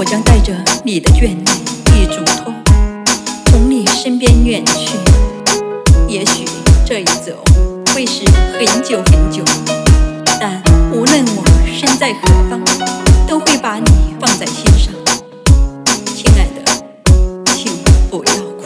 将带着你的眷恋与嘱托，从你身边远去。也许这一走会是很久很久，但无论我身在何方，都会把你放在心上。亲爱的，请不要哭。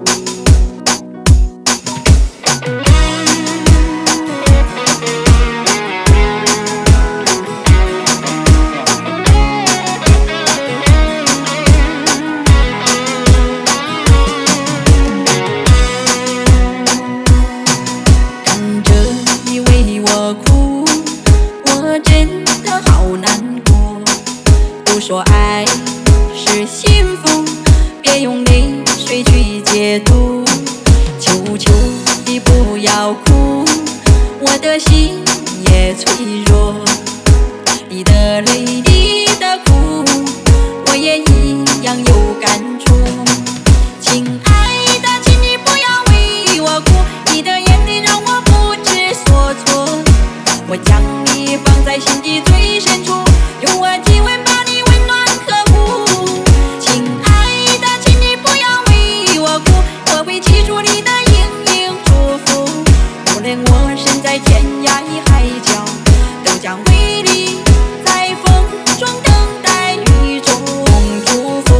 看着你为我哭，我真的好难过。都说爱是幸福，别用泪水去解读。求求你不要哭，我的心也脆弱。你的泪，你的苦，我也一样有感触。亲爱的，请你不要为我哭，你的眼泪让我不知所措。我将你放在心底最深处，用我体温把你温暖呵护。亲爱的，请你不要为我哭，我会记住你的盈盈祝福。无论我身在天涯海角，都将为你在风中等待雨中祝福。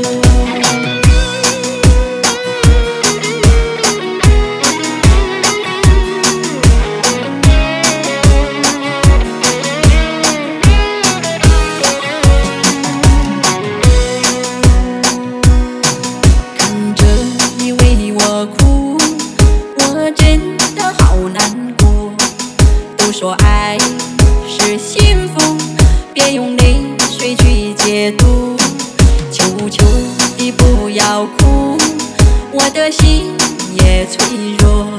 看着你为我哭，我真的好难过。都说爱是幸福，别用泪水去解读。求求你不要哭，我的心也脆弱。